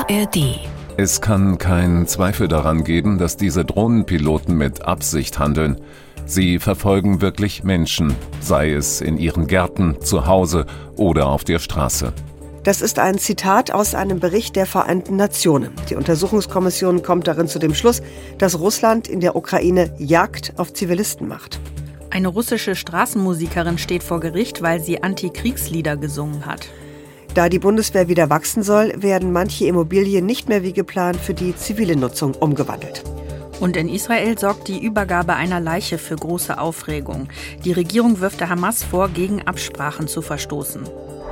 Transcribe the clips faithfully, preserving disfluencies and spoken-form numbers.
A R D. Es kann keinen Zweifel daran geben, dass diese Drohnenpiloten mit Absicht handeln. Sie verfolgen wirklich Menschen, sei es in ihren Gärten, zu Hause oder auf der Straße. Das ist ein Zitat aus einem Bericht der Vereinten Nationen. Die Untersuchungskommission kommt darin zu dem Schluss, dass Russland in der Ukraine Jagd auf Zivilisten macht. Eine russische Straßenmusikerin steht vor Gericht, weil sie Antikriegslieder gesungen hat. Da die Bundeswehr wieder wachsen soll, werden manche Immobilien nicht mehr wie geplant für die zivile Nutzung umgewandelt. Und in Israel sorgt die Übergabe einer Leiche für große Aufregung. Die Regierung wirft der Hamas vor, gegen Absprachen zu verstoßen.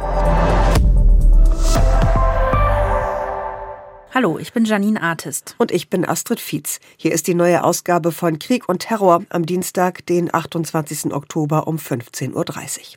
Hallo, ich bin Janine Artist. Und ich bin Astrid Fietz. Hier ist die neue Ausgabe von Krieg und Terror am Dienstag, den achtundzwanzigsten Oktober um fünfzehn Uhr dreißig.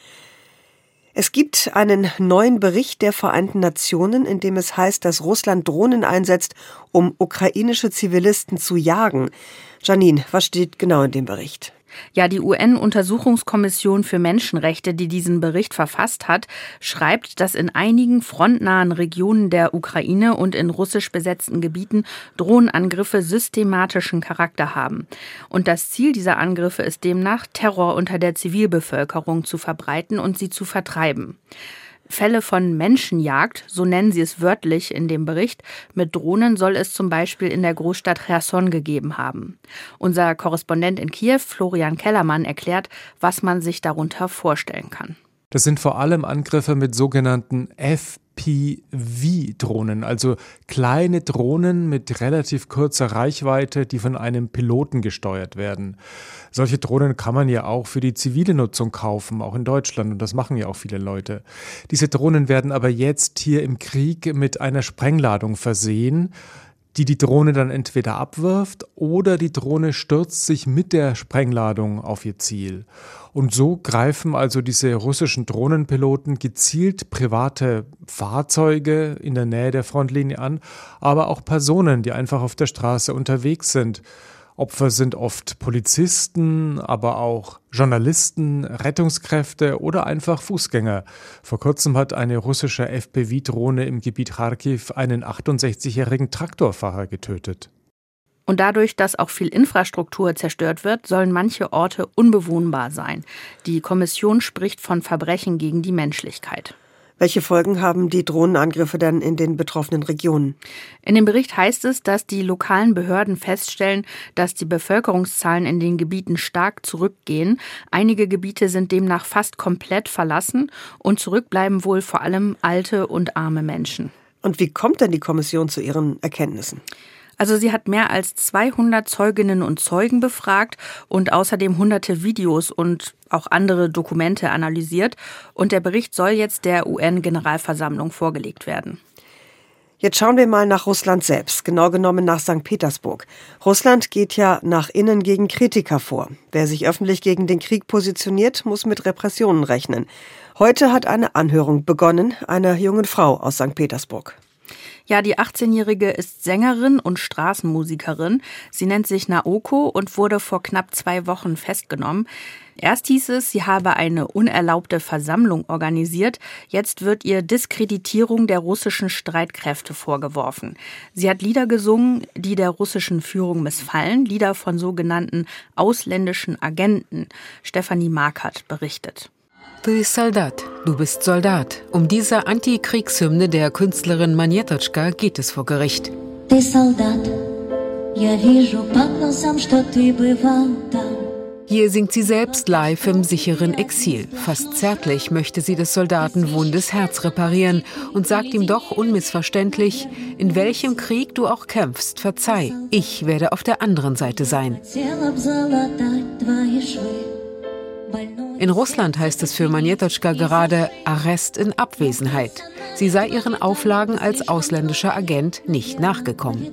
Es gibt einen neuen Bericht der Vereinten Nationen, in dem es heißt, dass Russland Drohnen einsetzt, um ukrainische Zivilisten zu jagen. Janine, was steht genau in dem Bericht? Ja, die U N-Untersuchungskommission für Menschenrechte, die diesen Bericht verfasst hat, schreibt, dass in einigen frontnahen Regionen der Ukraine und in russisch besetzten Gebieten Drohnenangriffe systematischen Charakter haben. Und das Ziel dieser Angriffe ist demnach, Terror unter der Zivilbevölkerung zu verbreiten und sie zu vertreiben. Fälle von Menschenjagd, so nennen sie es wörtlich in dem Bericht, mit Drohnen soll es zum Beispiel in der Großstadt Cherson gegeben haben. Unser Korrespondent in Kiew, Florian Kellermann, erklärt, was man sich darunter vorstellen kann. Das sind vor allem Angriffe mit sogenannten F P V-Drohnen, also kleine Drohnen mit relativ kurzer Reichweite, die von einem Piloten gesteuert werden. Solche Drohnen kann man ja auch für die zivile Nutzung kaufen, auch in Deutschland, und das machen ja auch viele Leute. Diese Drohnen werden aber jetzt hier im Krieg mit einer Sprengladung versehen, die die Drohne dann entweder abwirft oder die Drohne stürzt sich mit der Sprengladung auf ihr Ziel. Und so greifen also diese russischen Drohnenpiloten gezielt private Fahrzeuge in der Nähe der Frontlinie an, aber auch Personen, die einfach auf der Straße unterwegs sind. Opfer sind oft Polizisten, aber auch Journalisten, Rettungskräfte oder einfach Fußgänger. Vor kurzem hat eine russische F P V-Drohne im Gebiet Charkiw einen achtundsechzigjährigen Traktorfahrer getötet. Und dadurch, dass auch viel Infrastruktur zerstört wird, sollen manche Orte unbewohnbar sein. Die Kommission spricht von Verbrechen gegen die Menschlichkeit. Welche Folgen haben die Drohnenangriffe dann in den betroffenen Regionen? In dem Bericht heißt es, dass die lokalen Behörden feststellen, dass die Bevölkerungszahlen in den Gebieten stark zurückgehen. Einige Gebiete sind demnach fast komplett verlassen und zurückbleiben wohl vor allem alte und arme Menschen. Und wie kommt denn die Kommission zu ihren Erkenntnissen? Also sie hat mehr als zweihundert Zeuginnen und Zeugen befragt und außerdem hunderte Videos und auch andere Dokumente analysiert. Und der Bericht soll jetzt der U N-Generalversammlung vorgelegt werden. Jetzt schauen wir mal nach Russland selbst, genau genommen nach Sankt Petersburg. Russland geht ja nach innen gegen Kritiker vor. Wer sich öffentlich gegen den Krieg positioniert, muss mit Repressionen rechnen. Heute hat eine Anhörung begonnen, einer jungen Frau aus Sankt Petersburg. Ja, die achtzehnjährige ist Sängerin und Straßenmusikerin. Sie nennt sich Naoko und wurde vor knapp zwei Wochen festgenommen. Erst hieß es, sie habe eine unerlaubte Versammlung organisiert. Jetzt wird ihr Diskreditierung der russischen Streitkräfte vorgeworfen. Sie hat Lieder gesungen, die der russischen Führung missfallen, Lieder von sogenannten ausländischen Agenten. Stefanie Markert berichtet. Du Soldat, du bist Soldat. Um diese Antikriegshymne der Künstlerin Monetochka geht es vor Gericht. Ты солдат, я вижу по глазам, что ты бывал там. Hier singt sie selbst live im sicheren Exil. Fast zärtlich möchte sie des Soldaten wundes Herz reparieren und sagt ihm doch unmissverständlich, in welchem Krieg du auch kämpfst, verzeih, ich werde auf der anderen Seite sein. In Russland heißt es für Monetochka gerade Arrest in Abwesenheit. Sie sei ihren Auflagen als ausländischer Agent nicht nachgekommen.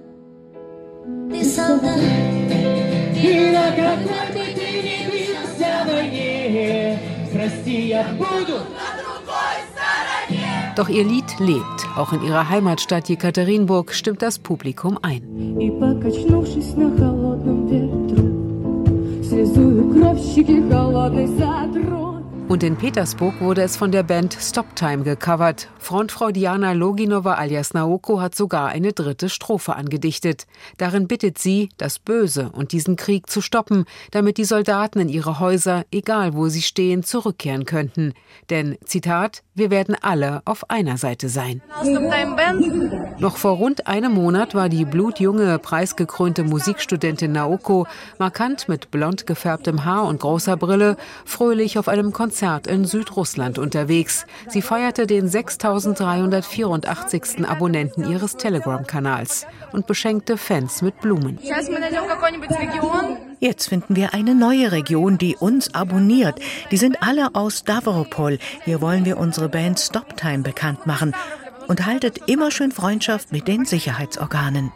Doch ihr Lied lebt. Auch in ihrer Heimatstadt Jekaterinburg stimmt das Publikum ein. Und in Petersburg wurde es von der Band Stop Time gecovert. Frontfrau Diana Loginova alias Naoko hat sogar eine dritte Strophe angedichtet. Darin bittet sie, das Böse und diesen Krieg zu stoppen, damit die Soldaten in ihre Häuser, egal wo sie stehen, zurückkehren könnten. Denn, Zitat, wir werden alle auf einer Seite sein. Noch vor rund einem Monat war die blutjunge, preisgekrönte Musikstudentin Naoko, markant mit blond gefärbtem Haar und großer Brille, fröhlich auf einem Konzert in Südrussland unterwegs. Sie feierte den sechstausenddreihundertvierundachtzigsten Abonnenten ihres Telegram-Kanals und beschenkte Fans mit Blumen. Jetzt finden wir eine neue Region, die uns abonniert. Die sind alle aus Stavropol. Hier wollen wir unsere Band Stop Time bekannt machen. Und haltet immer schön Freundschaft mit den Sicherheitsorganen.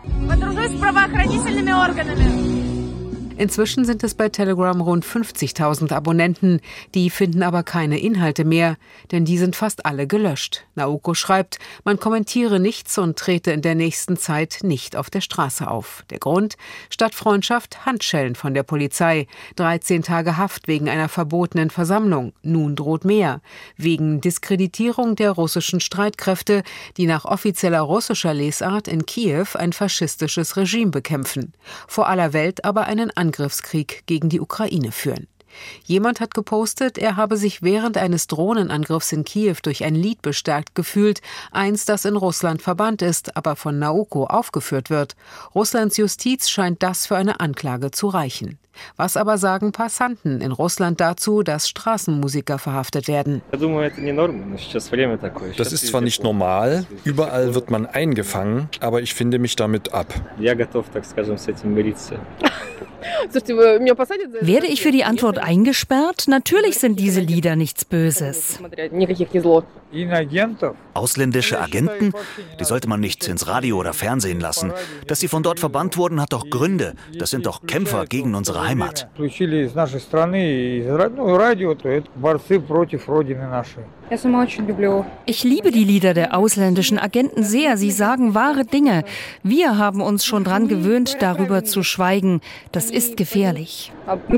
Inzwischen sind es bei Telegram rund fünfzigtausend Abonnenten. Die finden aber keine Inhalte mehr, denn die sind fast alle gelöscht. Naoko schreibt, man kommentiere nichts und trete in der nächsten Zeit nicht auf der Straße auf. Der Grund? Statt Freundschaft Handschellen von der Polizei. dreizehn Tage Haft wegen einer verbotenen Versammlung. Nun droht mehr. Wegen Diskreditierung der russischen Streitkräfte, die nach offizieller russischer Lesart in Kiew ein faschistisches Regime bekämpfen. Vor aller Welt aber einen Angriffskrieg gegen die Ukraine führen. Jemand hat gepostet, er habe sich während eines Drohnenangriffs in Kiew durch ein Lied bestärkt gefühlt, eins, das in Russland verbannt ist, aber von Naoko aufgeführt wird. Russlands Justiz scheint das für eine Anklage zu reichen. Was aber sagen Passanten in Russland dazu, dass Straßenmusiker verhaftet werden? Das ist zwar nicht normal, überall wird man eingefangen, aber ich finde mich damit ab. Werde ich für die Antwort eingesperrt? Natürlich sind diese Lieder nichts Böses. Ausländische Agenten, die sollte man nicht ins Radio oder Fernsehen lassen. Dass sie von dort verbannt wurden, hat doch Gründe. Das sind doch Kämpfer gegen unsere Heimat. Ich liebe die Lieder der ausländischen Agenten sehr. Sie sagen wahre Dinge. Wir haben uns schon dran gewöhnt, darüber zu schweigen. Das ist gefährlich.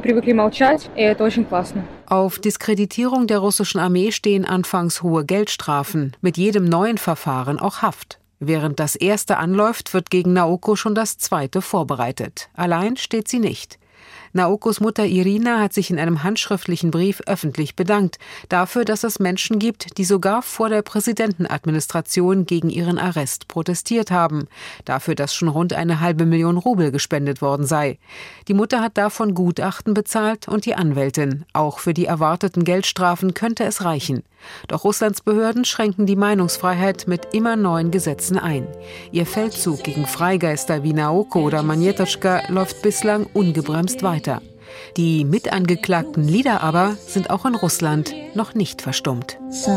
Auf Diskreditierung der russischen Armee stehen anfangs hohe Geldstrafen, mit jedem neuen Verfahren auch Haft. Während das erste anläuft, wird gegen Naoko schon das zweite vorbereitet. Allein steht sie nicht. Naokos Mutter Irina hat sich in einem handschriftlichen Brief öffentlich bedankt dafür, dass es Menschen gibt, die sogar vor der Präsidentenadministration gegen ihren Arrest protestiert haben. Dafür, dass schon rund eine halbe Million Rubel gespendet worden sei. Die Mutter hat davon Gutachten bezahlt und die Anwältin. Auch für die erwarteten Geldstrafen könnte es reichen. Doch Russlands Behörden schränken die Meinungsfreiheit mit immer neuen Gesetzen ein. Ihr Feldzug gegen Freigeister wie Naoko oder Manjetoschka läuft bislang ungebremst weiter. Die mitangeklagten Lieder aber sind auch in Russland noch nicht verstummt.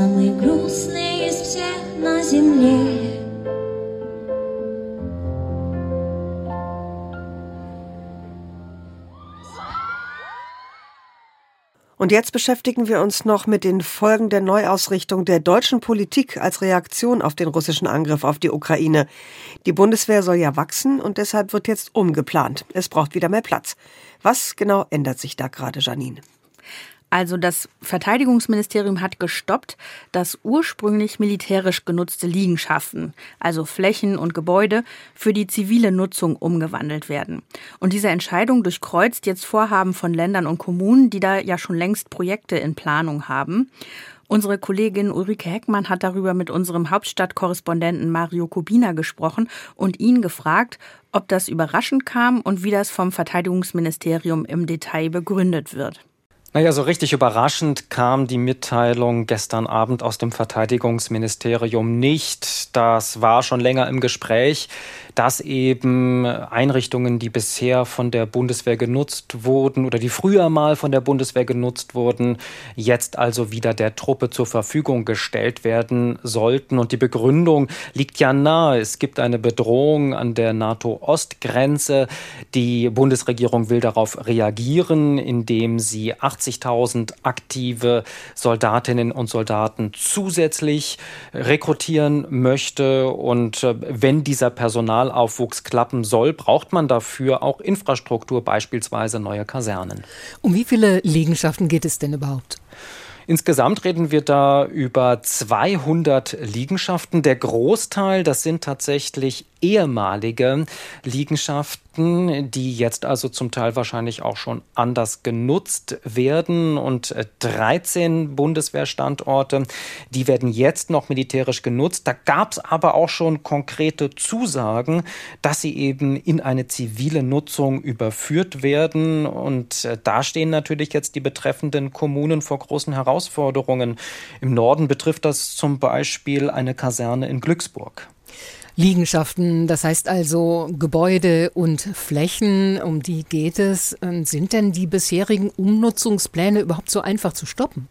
Und jetzt beschäftigen wir uns noch mit den Folgen der Neuausrichtung der deutschen Politik als Reaktion auf den russischen Angriff auf die Ukraine. Die Bundeswehr soll ja wachsen und deshalb wird jetzt umgeplant. Es braucht wieder mehr Platz. Was genau ändert sich da gerade, Janine? Also das Verteidigungsministerium hat gestoppt, dass ursprünglich militärisch genutzte Liegenschaften, also Flächen und Gebäude, für die zivile Nutzung umgewandelt werden. Und diese Entscheidung durchkreuzt jetzt Vorhaben von Ländern und Kommunen, die da ja schon längst Projekte in Planung haben. Unsere Kollegin Ulrike Heckmann hat darüber mit unserem Hauptstadtkorrespondenten Mario Kubina gesprochen und ihn gefragt, ob das überraschend kam und wie das vom Verteidigungsministerium im Detail begründet wird. Naja, so richtig überraschend kam die Mitteilung gestern Abend aus dem Verteidigungsministerium nicht. Das war schon länger im Gespräch, dass eben Einrichtungen, die bisher von der Bundeswehr genutzt wurden oder die früher mal von der Bundeswehr genutzt wurden, jetzt also wieder der Truppe zur Verfügung gestellt werden sollten. Und die Begründung liegt ja nahe. Es gibt eine Bedrohung an der NATO-Ostgrenze. Die Bundesregierung will darauf reagieren, indem sie achtzigtausend aktive Soldatinnen und Soldaten zusätzlich rekrutieren möchte. Und wenn dieser Personalaufwuchs klappen soll, braucht man dafür auch Infrastruktur, beispielsweise neue Kasernen. Um wie viele Liegenschaften geht es denn überhaupt? Insgesamt reden wir da über zweihundert Liegenschaften. Der Großteil, das sind tatsächlich ehemalige Liegenschaften, die jetzt also zum Teil wahrscheinlich auch schon anders genutzt werden. Und dreizehn Bundeswehrstandorte, die werden jetzt noch militärisch genutzt. Da gab es aber auch schon konkrete Zusagen, dass sie eben in eine zivile Nutzung überführt werden. Und da stehen natürlich jetzt die betreffenden Kommunen vor großen Herausforderungen. Im Norden betrifft das zum Beispiel eine Kaserne in Glücksburg. Liegenschaften, das heißt also Gebäude und Flächen, um die geht es. Sind denn die bisherigen Umnutzungspläne überhaupt so einfach zu stoppen?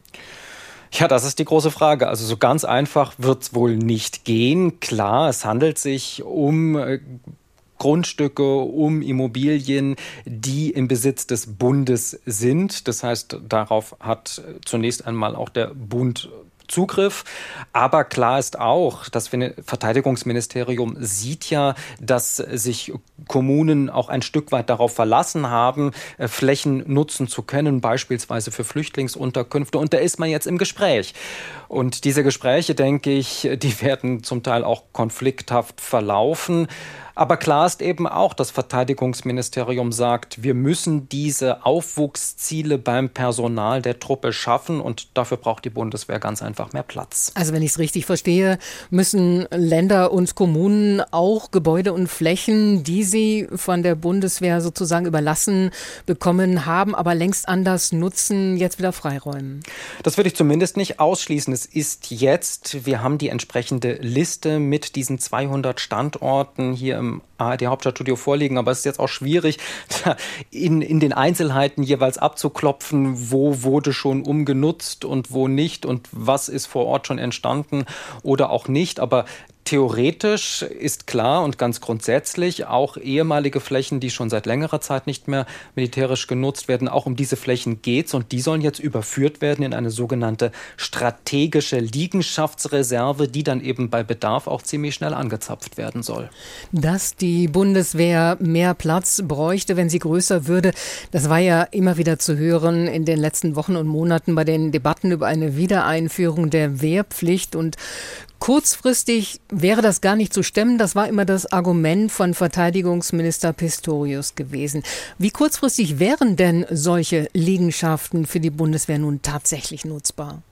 Ja, das ist die große Frage. Also so ganz einfach wird es wohl nicht gehen. Klar, es handelt sich um äh, Grundstücke, um Immobilien, die im Besitz des Bundes sind. Das heißt, darauf hat zunächst einmal auch der Bund Zugriff. Aber klar ist auch, das Verteidigungsministerium sieht ja, dass sich Kommunen auch ein Stück weit darauf verlassen haben, Flächen nutzen zu können, beispielsweise für Flüchtlingsunterkünfte. Und da ist man jetzt im Gespräch. Und diese Gespräche, denke ich, die werden zum Teil auch konflikthaft verlaufen. Aber klar ist eben auch, das Verteidigungsministerium sagt, wir müssen diese Aufwuchsziele beim Personal der Truppe schaffen und dafür braucht die Bundeswehr ganz einfach mehr Platz. Also wenn ich es richtig verstehe, müssen Länder und Kommunen auch Gebäude und Flächen, die sie von der Bundeswehr sozusagen überlassen bekommen haben, aber längst anders nutzen, jetzt wieder freiräumen. Das würde ich zumindest nicht ausschließen. Es ist jetzt, wir haben die entsprechende Liste mit diesen zweihundert Standorten hier im A R D-Hauptstadtstudio vorliegen, aber es ist jetzt auch schwierig, in, in den Einzelheiten jeweils abzuklopfen, wo wurde schon umgenutzt und wo nicht und was ist vor Ort schon entstanden oder auch nicht. Aber theoretisch ist klar und ganz grundsätzlich auch ehemalige Flächen, die schon seit längerer Zeit nicht mehr militärisch genutzt werden, auch um diese Flächen geht's und die sollen jetzt überführt werden in eine sogenannte strategische Liegenschaftsreserve, die dann eben bei Bedarf auch ziemlich schnell angezapft werden soll. Dass die Bundeswehr mehr Platz bräuchte, wenn sie größer würde, das war ja immer wieder zu hören in den letzten Wochen und Monaten bei den Debatten über eine Wiedereinführung der Wehrpflicht und kurzfristig wäre das gar nicht zu stemmen. Das war immer das Argument von Verteidigungsminister Pistorius gewesen. Wie kurzfristig wären denn solche Liegenschaften für die Bundeswehr nun tatsächlich nutzbar?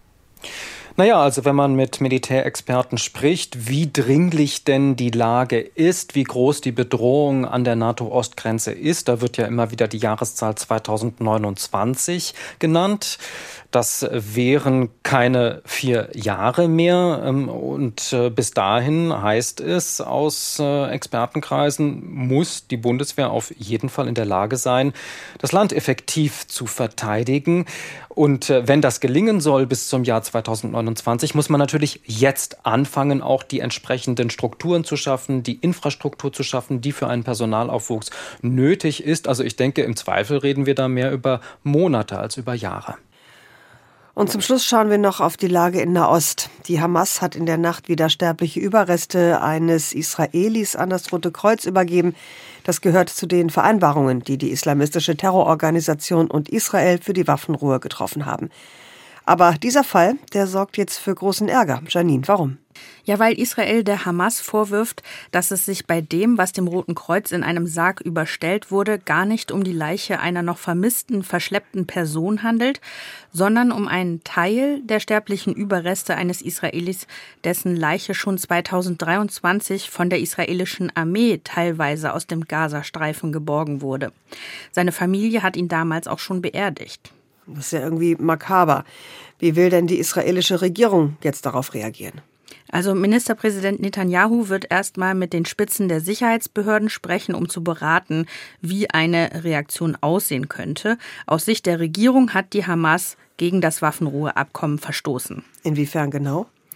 Naja, also wenn man mit Militärexperten spricht, wie dringlich denn die Lage ist, wie groß die Bedrohung an der NATO-Ostgrenze ist, da wird ja immer wieder die Jahreszahl zweitausendneunundzwanzig genannt. Das wären keine vier Jahre mehr und bis dahin heißt es aus Expertenkreisen, muss die Bundeswehr auf jeden Fall in der Lage sein, das Land effektiv zu verteidigen. Und wenn das gelingen soll bis zum Jahr zweitausendneunundzwanzig, muss man natürlich jetzt anfangen, auch die entsprechenden Strukturen zu schaffen, die Infrastruktur zu schaffen, die für einen Personalaufwuchs nötig ist. Also ich denke, im Zweifel reden wir da mehr über Monate als über Jahre. Und zum Schluss schauen wir noch auf die Lage in Nahost. Die Hamas hat in der Nacht wieder sterbliche Überreste eines Israelis an das Rote Kreuz übergeben. Das gehört zu den Vereinbarungen, die die islamistische Terrororganisation und Israel für die Waffenruhe getroffen haben. Aber dieser Fall, der sorgt jetzt für großen Ärger. Janine, warum? Ja, weil Israel der Hamas vorwirft, dass es sich bei dem, was dem Roten Kreuz in einem Sarg überstellt wurde, gar nicht um die Leiche einer noch vermissten, verschleppten Person handelt, sondern um einen Teil der sterblichen Überreste eines Israelis, dessen Leiche schon zweitausenddreiundzwanzig von der israelischen Armee teilweise aus dem Gazastreifen geborgen wurde. Seine Familie hat ihn damals auch schon beerdigt. Das ist ja irgendwie makaber. Wie will denn die israelische Regierung jetzt darauf reagieren? Also Ministerpräsident Netanyahu wird erstmal mit den Spitzen der Sicherheitsbehörden sprechen, um zu beraten, wie eine Reaktion aussehen könnte. Aus Sicht der Regierung hat die Hamas gegen das Waffenruheabkommen verstoßen. Inwiefern genau?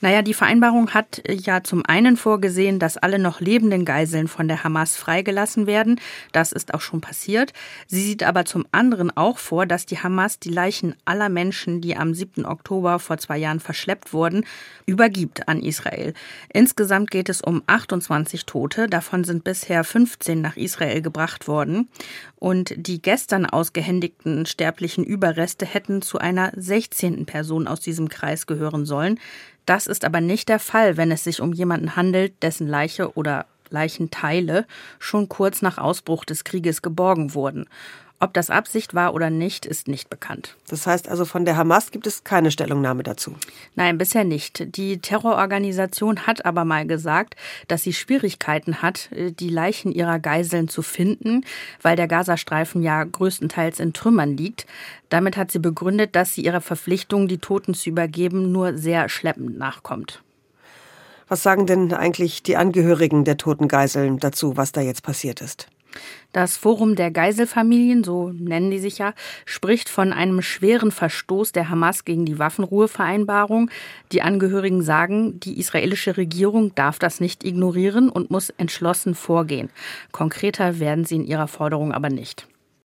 Naja, die Vereinbarung hat ja zum einen vorgesehen, dass alle noch lebenden Geiseln von der Hamas freigelassen werden. Das ist auch schon passiert. Sie sieht aber zum anderen auch vor, dass die Hamas die Leichen aller Menschen, die am siebten Oktober vor zwei Jahren verschleppt wurden, übergibt an Israel. Insgesamt geht es um achtundzwanzig Tote. Davon sind bisher fünfzehn nach Israel gebracht worden. Und die gestern ausgehändigten sterblichen Überreste hätten zu einer sechzehnten Person aus diesem Kreis gehören sollen. Das ist aber nicht der Fall, wenn es sich um jemanden handelt, dessen Leiche oder Leichenteile schon kurz nach Ausbruch des Krieges geborgen wurden. Ob das Absicht war oder nicht, ist nicht bekannt. Das heißt also, von der Hamas gibt es keine Stellungnahme dazu? Nein, bisher nicht. Die Terrororganisation hat aber mal gesagt, dass sie Schwierigkeiten hat, die Leichen ihrer Geiseln zu finden, weil der Gazastreifen ja größtenteils in Trümmern liegt. Damit hat sie begründet, dass sie ihrer Verpflichtung, die Toten zu übergeben, nur sehr schleppend nachkommt. Was sagen denn eigentlich die Angehörigen der toten Geiseln dazu, was da jetzt passiert ist? Das Forum der Geiselfamilien, so nennen die sich ja, spricht von einem schweren Verstoß der Hamas gegen die Waffenruhevereinbarung. Die Angehörigen sagen, die israelische Regierung darf das nicht ignorieren und muss entschlossen vorgehen. Konkreter werden sie in ihrer Forderung aber nicht.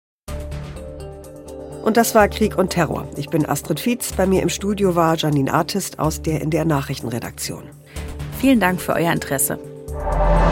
Und das war Krieg und Terror. Ich bin Astrid Fietz. Bei mir im Studio war Janine Artist aus der N D R Nachrichtenredaktion. Vielen Dank für euer Interesse.